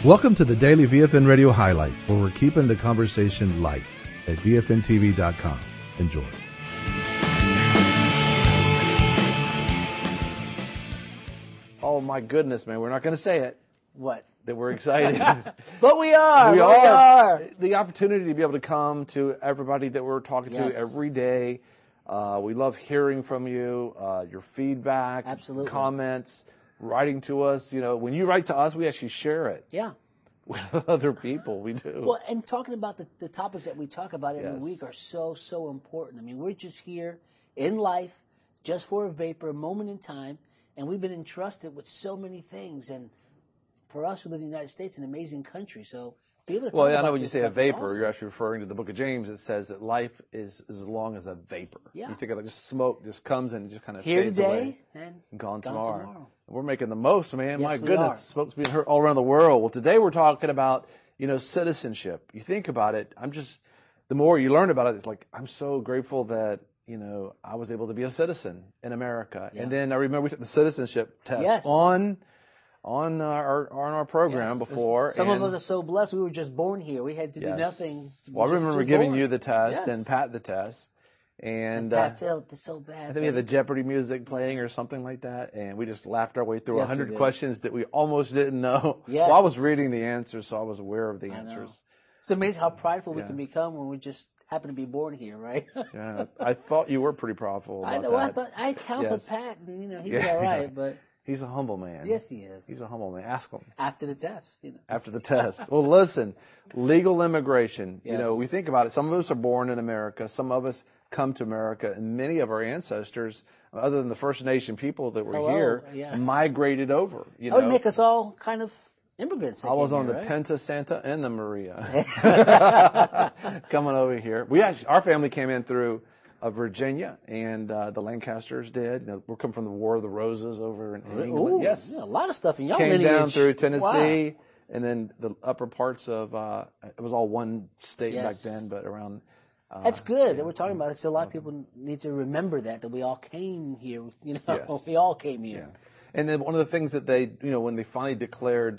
Welcome to the Daily VFN Radio Highlights, where we're keeping the conversation light at VFNTV.com. Enjoy. Oh, my goodness, man. We're not going to say it. What? That we're excited. But we are. We are. The opportunity to be able to come to everybody that we're talking to every day. We love hearing from you, your feedback, Absolutely. comments, writing to us. You know, when you write to us, we actually share it Yeah. with other people. We do. Well, and talking about the topics that we talk about every Yes. week are so important. I mean, we're just here in life, just for a vapor, a moment in time, and we've been entrusted with so many things. And for us who live in the United States, an amazing country, so be able to talk Well, about I know when you this say a stuff is vapor, awesome. you're actually referring to the book of James. It says that life is as long as a vapor. Yeah. You think of it, just smoke just comes and just kind of Here fades today away. and Gone gone tomorrow. tomorrow. We're making the most, man. Yes, My we goodness, are. smoke's being heard all around the world. Well, today we're talking about, citizenship. You think about it, the more you learn about it, it's like, I'm so grateful that, I was able to be a citizen in America. Yeah. And then I remember we took the citizenship test Yes. on our program Yes. before. Some of and- us are so blessed we were just born here. We had to do Yes. nothing. Well, I Just remember giving born. you the test Yes. and Pat the test. And Pat felt so bad. I think we had the Jeopardy music playing or something like that, and we just laughed our way through Yes, we 100 did. questions that we almost didn't know. Yes. Well, I was reading the answers, so I was aware of the I know. answers. It's amazing how prideful we Yeah. can become when we just happen to be born here, right? Yeah, I thought you were pretty powerful about I know. that. I thought I counseled Yes. Pat, and he's Yeah. all right. But He's a humble man. yes, he is. He's a humble man. Ask him After the test, after the test. Well, listen, legal immigration. Yes. We think about it. Some of us are born in America. Some of us come to America, and many of our ancestors, other than the First Nation people that were Hello, here, yeah. migrated over. That would make us all kind of immigrants. I was on the right? Pinta Santa and the Maria coming over here. Our family came in through Virginia, and the Lancasters did. We're coming from the War of the Roses over in England. Ooh, Yes, yeah, a lot of stuff in your came lineage. down through Tennessee, Wow. and then the upper parts of it was all one state back Yes. then, but around. That's good that we're talking about it. So a lot of people need to remember that we all came here. Yes. We all came here. And then one of the things that they, when they finally declared,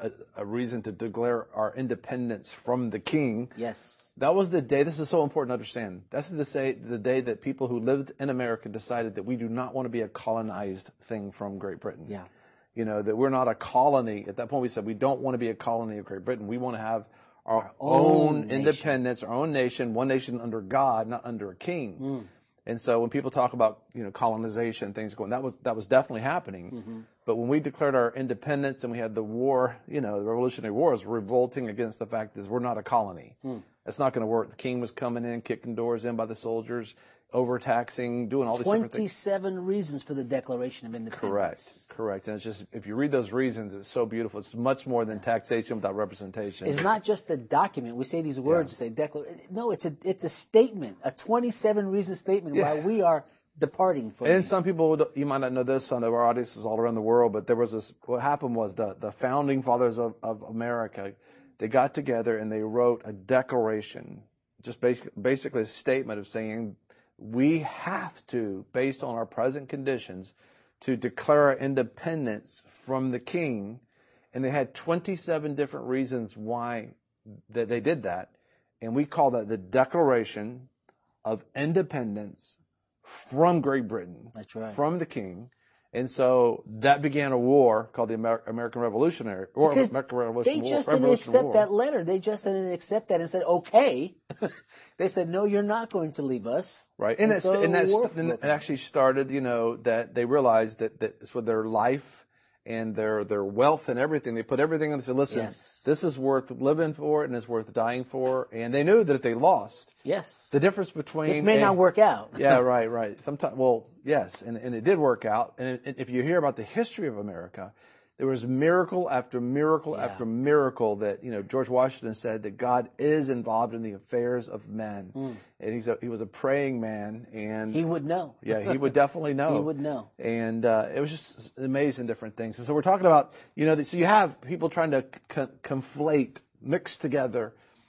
a reason to declare our independence from the king. Yes. That was the day. This is so important to understand. That's the day that people who lived in America decided that we do not want to be a colonized thing from Great Britain. Yeah. That we're not a colony. At that point, we said we don't want to be a colony of Great Britain. We want to have our own nation. independence, our own nation, one nation under God, not under a king. And so when people talk about colonization, things going, that was definitely happening. But when we declared our independence and we had the war, the Revolutionary War was revolting against the fact that we're not a colony. It's not going to work. The king was coming in, kicking doors in by the soldiers, overtaxing, doing all these different things. 27 reasons for the Declaration of Independence. Correct. And it's just, if you read those reasons, it's so beautiful. It's much more than taxation without representation. It's not just a document. We say these words, say no, it's a statement, a 27 reason statement why we are departing from And you. some people, you might not know this, some of our audiences all around the world, but there was this, what happened was the founding fathers of America, they got together and they wrote a declaration, just basically a statement of saying, we have to, based on our present conditions, to declare our independence from the king. And they had 27 different reasons why that they did that. And we call that the Declaration of Independence from Great Britain. That's right. From the king. And so that began a war called the American Revolutionary War. Because American Revolution they War, just didn't Revolution accept War. that letter. They just didn't accept that and said, okay. They said, no, you're not going to leave us. Right, and so it war broke out. actually started, that they realized that it's with their life and their wealth and everything. They put everything on. They said, listen, Yes. this is worth living for and it's worth dying for. And they knew that if they lost, Yes. the difference between This may not work out. Yeah, right. Sometimes, well, yes, and it did work out. And if you hear about the history of America, there was miracle after miracle after miracle that, George Washington said that God is involved in the affairs of men. And he was a praying man. And He would know. yeah, he would definitely know. He would know. And it was just amazing different things. And so we're talking about, so you have people trying to conflate, mix together,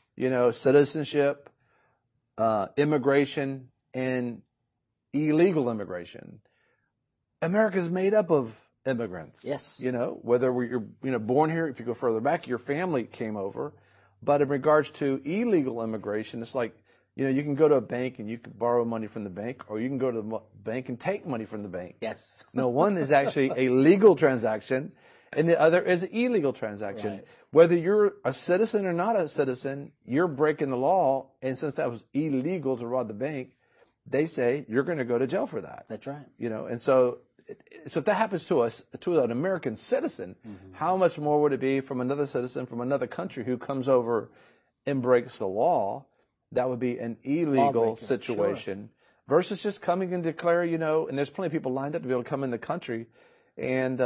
citizenship, immigration, and illegal immigration. America is made up of immigrants. Yes. Whether you're born here, if you go further back, your family came over. But in regards to illegal immigration, it's like, you can go to a bank and you can borrow money from the bank, or you can go to the bank and take money from the bank. Yes. No, one is actually a legal transaction, and the other is an illegal transaction. Right. Whether you're a citizen or not a citizen, you're breaking the law. And since that was illegal to rob the bank, they say you're going to go to jail for that. That's right. And so if that happens to us, to an American citizen, how much more would it be from another citizen from another country who comes over and breaks the law? That would be an illegal situation versus just coming and declare, and there's plenty of people lined up to be able to come in the country. And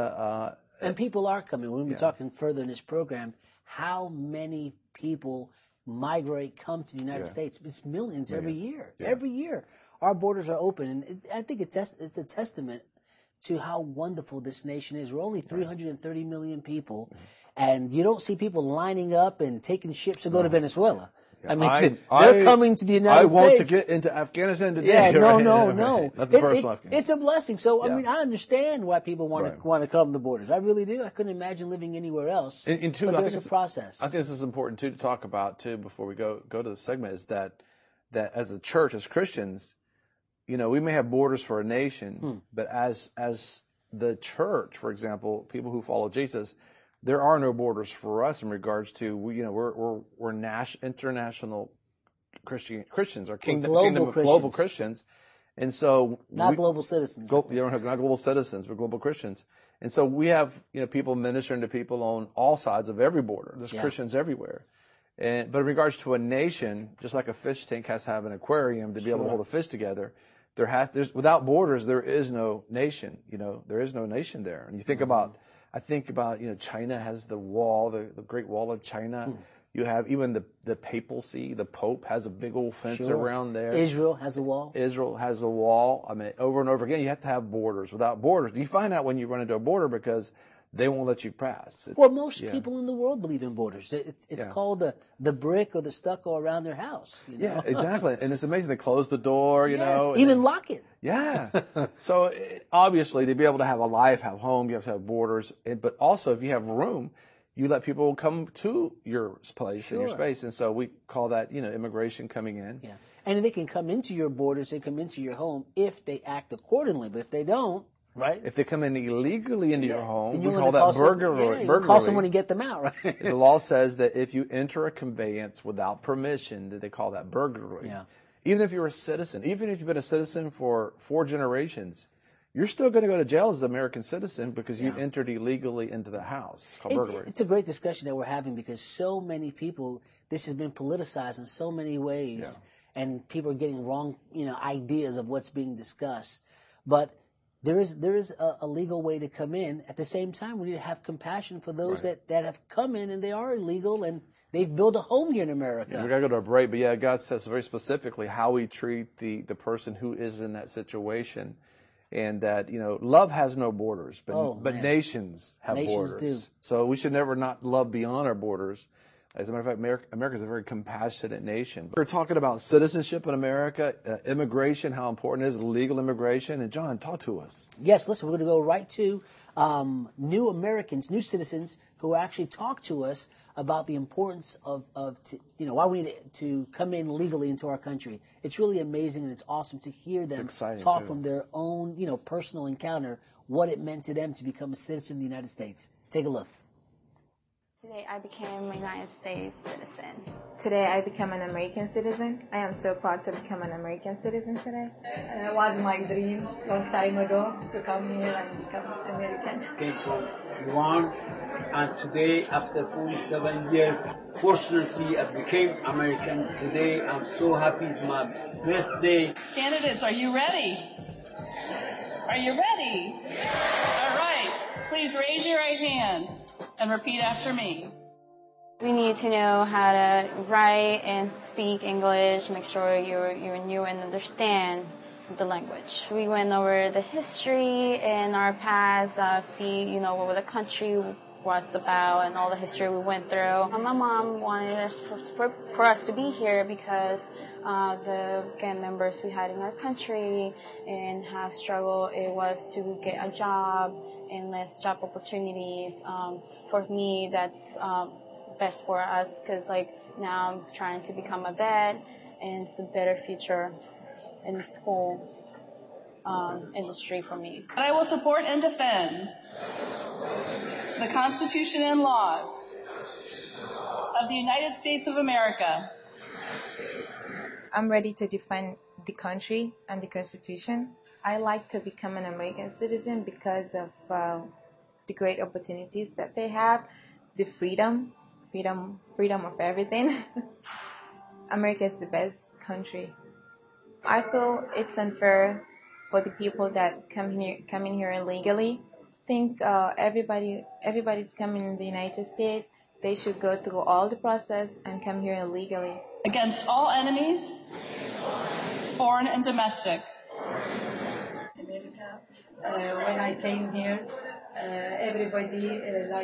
people are coming. We'll be talking further in this program. How many people come to the United States? It's millions every year. Yeah. Every year. Our borders are open. And I think it's a testament to how wonderful this nation is. We're only 330 million people, and you don't see people lining up and taking ships to go to Venezuela. I mean, they're coming to the United States. I want to get into Afghanistan today. Yeah, no. Not the personal Afghanistan. It's a blessing. So, I mean, I understand why people want to come to the borders. I really do. I couldn't imagine living anywhere else. And two, but there's a process. I think this is important, too, to talk about, too, before we go to the segment, is that as a church, as Christians, we may have borders for a nation, but as the church, for example, people who follow Jesus, there are no borders for us in regards to we're international Christians, or global Christians, and so not global citizens. Not global citizens, but global Christians, and so we have people ministering to people on all sides of every border. There's Christians everywhere, but in regards to a nation, just like a fish tank has to have an aquarium to be able to hold a fish together. Without borders, there is no nation. There is no nation there, and you think about. I think about, China has the wall, the Great Wall of China. You have even the papacy, the Pope has a big old fence around there. Israel has a wall. Israel has a wall. I mean, over and over again, you have to have borders. Without borders, you find out when you run into a border because they won't let you pass. Most people in the world believe in borders. It's called the brick or the stucco around their house. Yeah, exactly. And it's amazing. They close the door, even lock it. Yeah. So obviously, to be able to have a life, have home, you have to have borders. But also, if you have room, you let people come to your place and your space. And so we call that, immigration coming in. Yeah. And they can come into your borders, they come into your home if they act accordingly. But if they don't, right? If they come in illegally into your home, we call that burglary. You call someone and get them out, right? The law says that if you enter a conveyance without permission, that they call that burglary. Yeah. Even if you're a citizen, even if you've been a citizen for 4 generations, you're still going to go to jail as an American citizen because you entered illegally into the house. It's called burglary. It's a great discussion that we're having because so many people, this has been politicized in so many ways, and people are getting wrong, ideas of what's being discussed. But there is a legal way to come in. At the same time, we need to have compassion for those that have come in and they are illegal and they've built a home here in America. Yeah, we got to go to a break, but God says very specifically how we treat the person who is in that situation. And that, love has no borders, but nations have borders. Do. So we should never not love beyond our borders. As a matter of fact, America is a very compassionate nation. We're talking about citizenship in America, immigration, how important it is, legal immigration. And John, talk to us. Yes, listen, we're going to go right to new Americans, new citizens who actually talk to us about the importance of why we need to come in legally into our country. It's really amazing and it's awesome to hear them talk from their own, personal encounter, what it meant to them to become a citizen of the United States. Take a look. Today I became a United States citizen. Today I become an American citizen. I am so proud to become an American citizen today. It was my dream long time ago to come here and become American. I came from Iran, and today after 47 years, fortunately I became American. Today I'm so happy. It's my birthday. Candidates, are you ready? Are you ready? All right. Please raise your right hand and repeat after me. We need to know how to write and speak English, make sure you knew and understand the language. We went over the history and our past, see, where the country was about and all the history we went through. My mom wanted us for us to be here because the gang members we had in our country and how struggle it was to get a job and less job opportunities. For me, that's best for us because like now I'm trying to become a vet and it's a better future in the school industry for me. And I will support and defend the Constitution and laws of the United States of America. I'm ready to defend the country and the Constitution. I like to become an American citizen because of the great opportunities that they have, the freedom of everything. America is the best country. I feel it's unfair for the people that come in here illegally. I think everybody's coming in the United States. They should go through all the process and come here illegally. Against all enemies, foreign and domestic. America, when I came here, everybody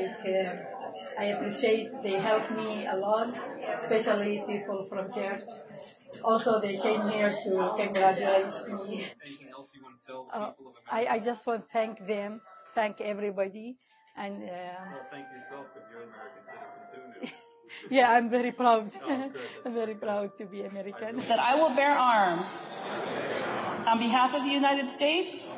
I appreciate they helped me a lot, especially people from church. Also, they came here to congratulate me. Anything else you want to tell the people of America? I just want to thank them, thank everybody, and Well, thank yourself because you're an American citizen too now. yeah, I'm very proud. Oh, good. I'm very proud to be American. That I will bear arms on behalf of the United States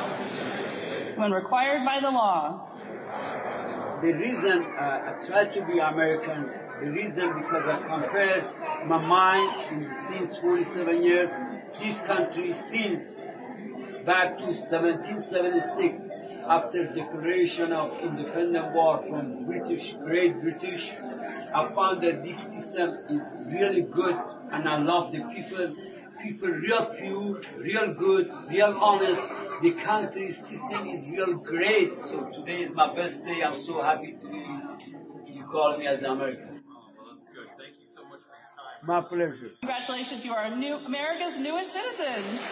when required by the law. The reason I try to be American, the reason because I compared my mind in the since 47 years, this country since back to 1776, after declaration of independent war from Great British, I found that this system is really good and I love the people. People real pure, real good, real honest. The country system is real great. So today is my best day. I'm so happy to you call me as an American. Oh, well, that's good. Thank you so much for your time. My pleasure. Congratulations, you are America's newest citizens.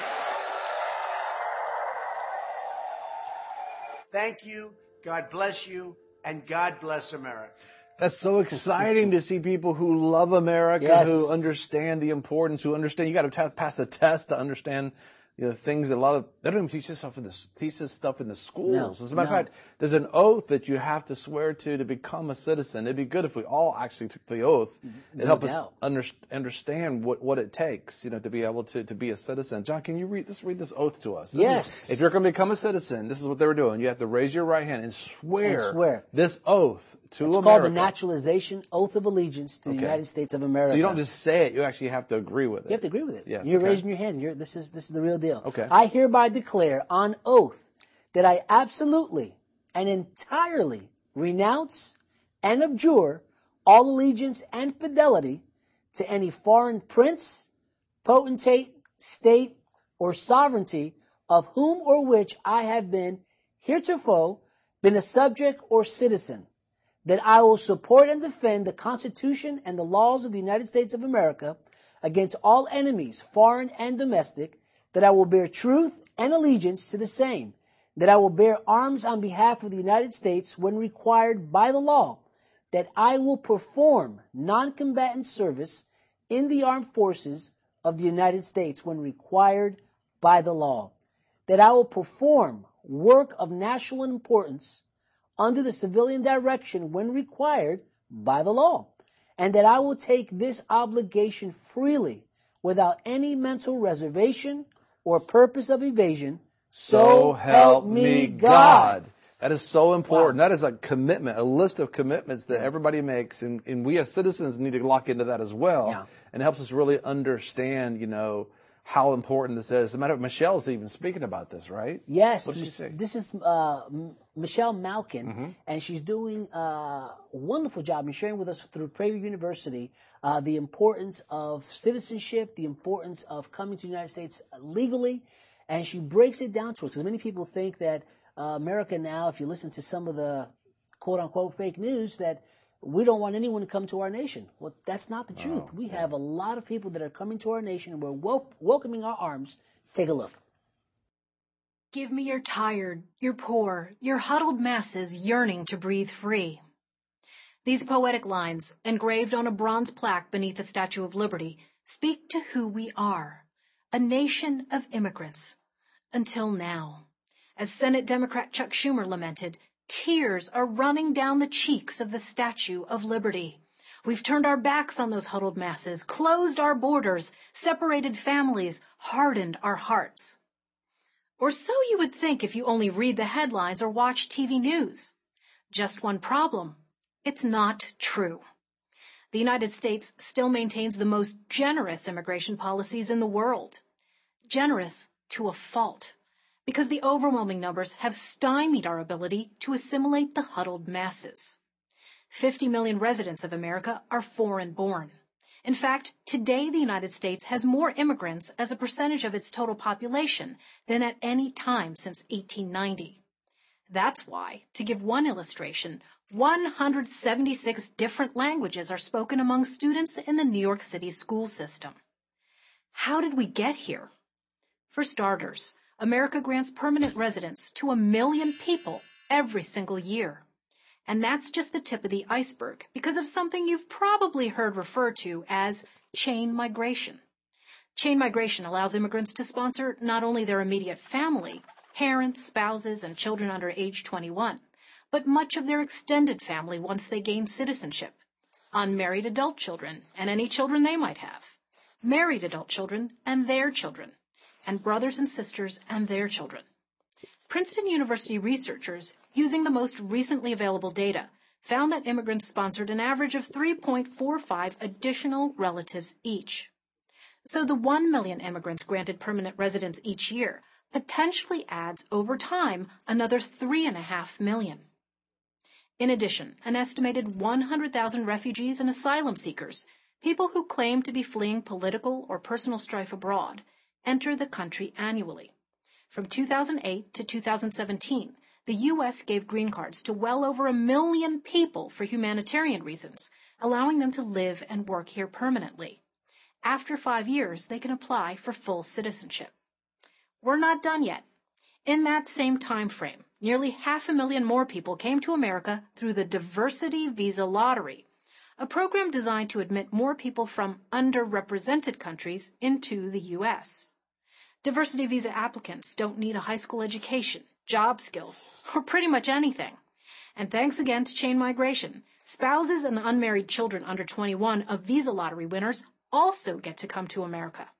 Thank you, God bless you, and God bless America. That's so exciting to see people who love America, Yes. who understand the importance, who understand you got to pass a test to understand things that they don't even teach this stuff in the schools. No, As a matter no. of fact, there's an oath that you have to swear to become a citizen. It'd be good if we all actually took the oath. It help us doubt. understand what it takes, to be able to be a citizen. John, can you read this oath to us? Yes. If you're going to become a citizen, this is what they were doing. You have to raise your right hand and swear. This oath to It's America. called the Naturalization Oath of Allegiance to the Okay. United States of America. So you don't just say it; you actually have to agree with it. You have to agree with it. Yes, You're okay. raising your hand. This is the real deal. Okay. I hereby declare on oath that I absolutely and entirely renounce and abjure all allegiance and fidelity to any foreign prince, potentate, state, or sovereignty of whom or which I have been heretofore been a subject or citizen, that I will support and defend the Constitution and the laws of the United States of America against all enemies, foreign and domestic, that I will bear truth and allegiance to the same, that I will bear arms on behalf of the United States when required by the law, that I will perform non-combatant service in the armed forces of the United States when required by the law, that I will perform work of national importance under the civilian direction when required by the law, and that I will take this obligation freely without any mental reservation or purpose of evasion. So help me God. That is so important. Wow. That is a commitment, a list of commitments that everybody makes, and we as citizens need to lock into that as well. Yeah. And it helps us really understand, how important this is. As a matter of fact, Michelle's even speaking about this, right? Yes, What did she say? this is Michelle Malkin, and she's doing a wonderful job in sharing with us through Prager University the importance of citizenship, the importance of coming to the United States legally, and she breaks it down to us because many people think that America now, if you listen to some of the quote-unquote fake news, that we don't want anyone to come to our nation. Well, that's not the truth. We have a lot of people that are coming to our nation, and we're welcoming our arms. Take a look. Give me your tired, your poor, your huddled masses yearning to breathe free. These poetic lines, engraved on a bronze plaque beneath the Statue of Liberty, speak to who we are, a nation of immigrants. Until now. As Senate Democrat Chuck Schumer lamented, tears are running down the cheeks of the Statue of Liberty. We've turned our backs on those huddled masses, closed our borders, separated families, hardened our hearts. Or so you would think if you only read the headlines or watch TV news. Just one problem. It's not true. The United States still maintains the most generous immigration policies in the world. Generous to a fault, because the overwhelming numbers have stymied our ability to assimilate the huddled masses. 50 million residents of America are foreign-born. In fact, today the United States has more immigrants as a percentage of its total population than at any time since 1890. That's why, to give one illustration, 176 different languages are spoken among students in the New York City school system. How did we get here? For starters, America grants permanent residence to 1 million people every single year. And that's just the tip of the iceberg because of something you've probably heard referred to as chain migration. Chain migration allows immigrants to sponsor not only their immediate family, parents, spouses, and children under age 21, but much of their extended family once they gain citizenship, unmarried adult children and any children they might have, married adult children and their children, and brothers and sisters and their children. Princeton University researchers, using the most recently available data, found that immigrants sponsored an average of 3.45 additional relatives each. So the 1 million immigrants granted permanent residence each year potentially adds over time another 3.5 million. In addition, an estimated 100,000 refugees and asylum seekers, people who claim to be fleeing political or personal strife abroad, enter the country annually. From 2008 to 2017, the U.S. gave green cards to well over 1 million people for humanitarian reasons, allowing them to live and work here permanently. After 5 years, they can apply for full citizenship. We're not done yet. In that same time frame, nearly 500,000 more people came to America through the Diversity Visa Lottery, a program designed to admit more people from underrepresented countries into the U.S. Diversity visa applicants don't need a high school education, job skills, or pretty much anything. And thanks again to chain migration, spouses and unmarried children under 21 of visa lottery winners also get to come to America.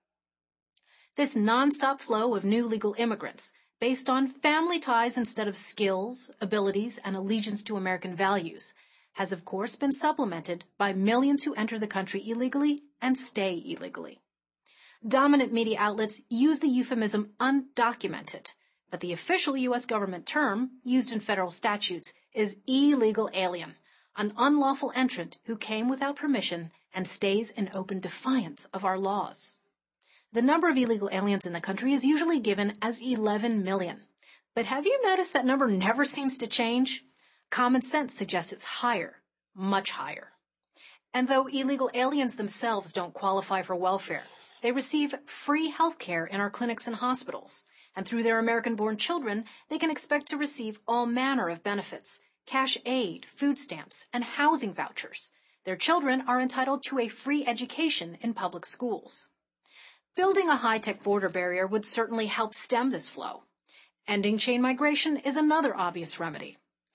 This nonstop flow of new legal immigrants, based on family ties instead of skills, abilities, and allegiance to American values, has of course been supplemented by millions who enter the country illegally and stay illegally. Dominant media outlets use the euphemism undocumented, but the official U.S. government term, used in federal statutes, is illegal alien, an unlawful entrant who came without permission and stays in open defiance of our laws. The number of illegal aliens in the country is usually given as 11 million. But have you noticed that number never seems to change? Common sense suggests it's higher, much higher. And though illegal aliens themselves don't qualify for welfare, they receive free health care in our clinics and hospitals, and through their American-born children, they can expect to receive all manner of benefits, cash aid, food stamps, and housing vouchers. Their children are entitled to a free education in public schools. Building a high-tech border barrier would certainly help stem this flow. Ending chain migration is another obvious remedy.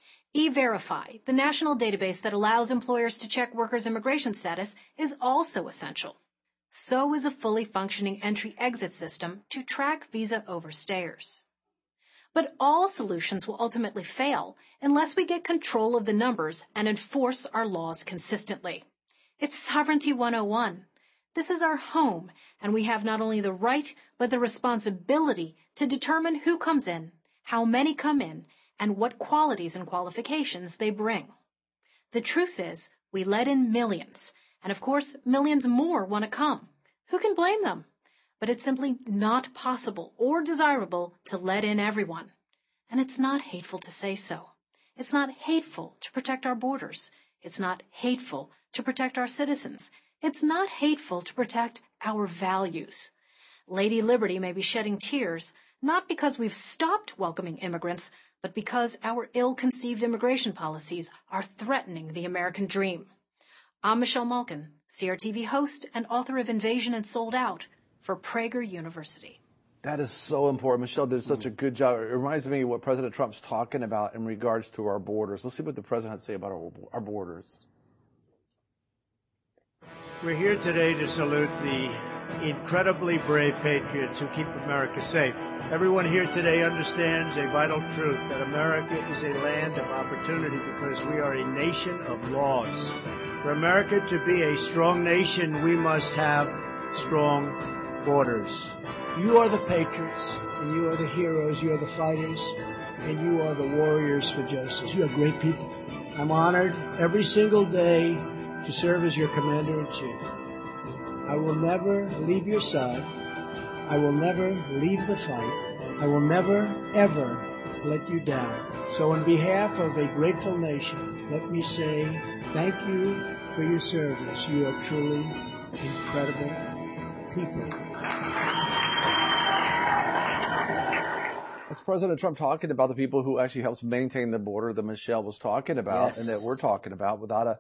E-Verify, the national database that allows employers to check workers' immigration status, is also essential. So is a fully functioning entry-exit system to track visa overstayers. But all solutions will ultimately fail unless we get control of the numbers and enforce our laws consistently. It's Sovereignty 101. This is our home, and we have not only the right, but the responsibility to determine who comes in, how many come in, and what qualities and qualifications they bring. The truth is, we let in millions, and of course, millions more want to come. Who can blame them? But it's simply not possible or desirable to let in everyone. And it's not hateful to say so. It's not hateful to protect our borders. It's not hateful to protect our citizens. It's not hateful to protect our values. Lady Liberty may be shedding tears, Not because we've stopped welcoming immigrants, but because our ill-conceived immigration policies are threatening the American dream. I'm Michelle Malkin, CRTV host and author of Invasion and Sold Out for Prager University. That is so important. Michelle did such a good job. It reminds me of what President Trump's talking about in regards to our borders. Let's see what the president has to say about our borders. We're here today to salute the incredibly brave patriots who keep America safe. Everyone here today understands a vital truth that America is a land of opportunity because we are a nation of laws. For America to be a strong nation, we must have strong borders. You are the patriots, and you are the heroes, you are the fighters, and you are the warriors for justice. You are great people. I'm honored every single day to serve as your commander-in-chief. I will never leave your side. I will never leave the fight. I will never, ever let you down. So on behalf of a grateful nation, let me say thank you for your service. You are truly incredible people. That's President Trump talking about the people who actually helps maintain the border that Michelle was talking about, Yes. and that we're talking about.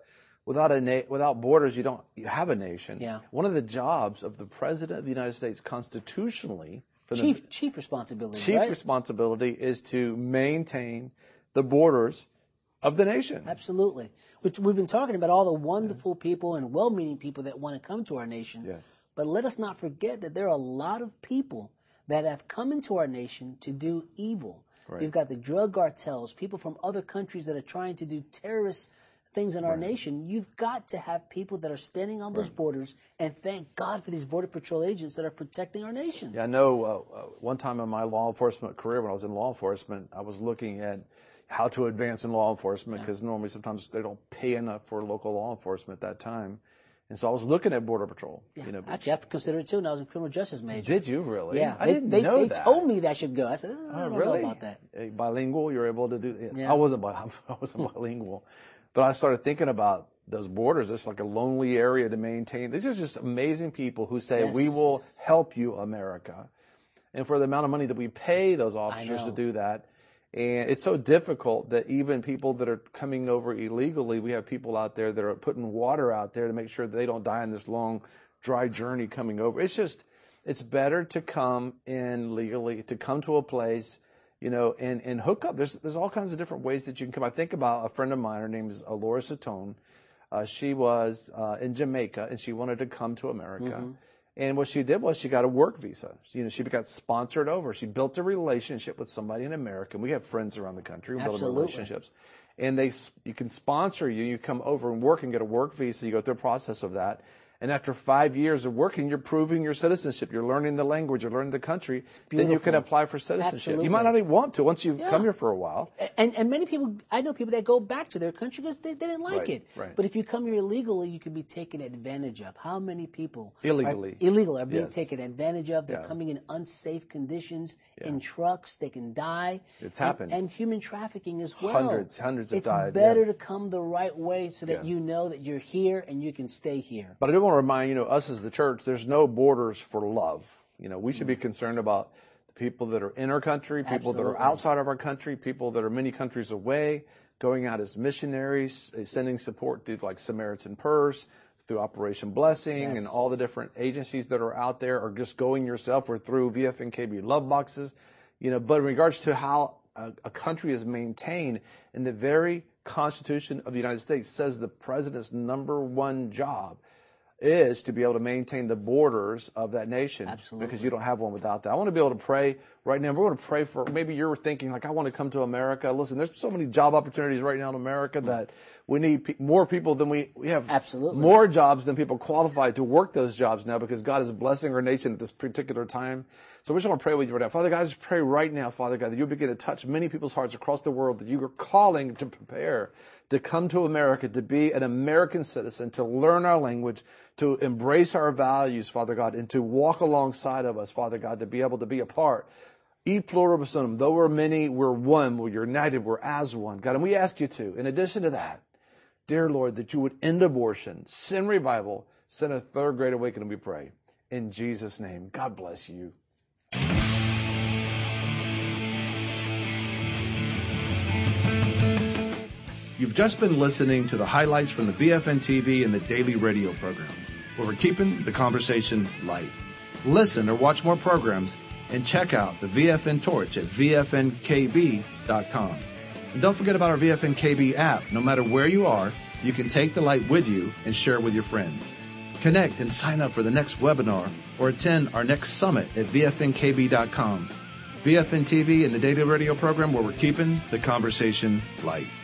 Without borders, you have a nation. Yeah. One of the jobs of the President of the United States constitutionally, Chief responsibility. chief right? responsibility is to maintain the borders of the nation. Absolutely. Which we've been talking about all the wonderful people and well-meaning people that want to come to our nation. Yes. But let us not forget that there are a lot of people that have come into our nation to do evil. Right. You've got the drug cartels, people from other countries that are trying to do terrorist things in our nation. You've got to have people that are standing on those borders, and thank God for these Border Patrol agents that are protecting our nation. Yeah, I know one time in my law enforcement career, when I was in law enforcement, I was looking at how to advance in law enforcement because normally sometimes they don't pay enough for local law enforcement at that time. And so I was looking at Border Patrol. Yeah. You know, Actually, I have to consider it too, and I was a criminal justice major. Did you really? Yeah. I didn't know they that. They told me that I should go. I said, I don't really? know about that. Bilingual, you're able to do it. Yeah. I wasn't bilingual. But I started thinking about those borders. It's like a lonely area to maintain. These are just amazing people who say, we will help you, America. And for the amount of money that we pay those officers to do that, and it's so difficult that even people that are coming over illegally, we have people out there that are putting water out there to make sure that they don't die on this long, dry journey coming over. It's better to come in legally, to come to a place, you know, and hook up. There's all kinds of different ways that you can come. I think about a friend of mine. Her name is Laura Satone. She was in Jamaica, and she wanted to come to America. Mm-hmm. And what she did was she got a work visa. You know, she got sponsored over. She built a relationship with somebody in America. We have friends around the country. We build relationships. And you can sponsor you. You come over and work and get a work visa. You go through a process of that. And after 5 years of working, you're proving your citizenship. You're learning the language. You're learning the country. Then you can apply for citizenship. Absolutely. You might not even want to once you've come here for a while. And many people, I know people that go back to their country because they didn't like it. Right. But if you come here illegally, you can be taken advantage of. How many people illegal are being taken advantage of? They're coming in unsafe conditions in trucks. They can die. It's happened. And human trafficking as well. Hundreds have died. It's better to come the right way so that you know that you're here and you can stay here. But I do want to remind, us as the church, there's no borders for love. We should be concerned about the people that are in our country, people that are outside of our country, people that are many countries away, going out as missionaries, sending support through like Samaritan Purse, through Operation Blessing, and all the different agencies that are out there, or just going yourself, or through VFNKB Love Boxes. But in regards to how a country is maintained, in the very Constitution of the United States says the president's number one job is to be able to maintain the borders of that nation. Absolutely. Because you don't have one without that. I want to be able to pray right now. We're going to pray for, maybe you're thinking like, I want to come to America. Listen, there's so many job opportunities right now in America that we need more people than we have. Absolutely. More jobs than people qualified to work those jobs now, because God is blessing our nation at this particular time. So we just want to pray with you right now. Father God, I just pray right now, Father God, that you'll begin to touch many people's hearts across the world, that you are calling to prepare to come to America, to be an American citizen, to learn our language, to embrace our values, Father God, and to walk alongside of us, Father God, to be able to be a part. E pluribus unum, though we're many, we're one, we're united, we're as one. God, and we ask you to, in addition to that, dear Lord, that you would end abortion, send revival, send a third great awakening, we pray. In Jesus' name, God bless you. You've just been listening to the highlights from the VFN TV and the daily radio program, where we're keeping the conversation light. Listen or watch more programs and check out the VFN Torch at VFNKB.com. And don't forget about our VFN KB app. No matter where you are, you can take the light with you and share it with your friends. Connect and sign up for the next webinar or attend our next summit at VFNKB.com. VFN TV and the daily radio program, where we're keeping the conversation light.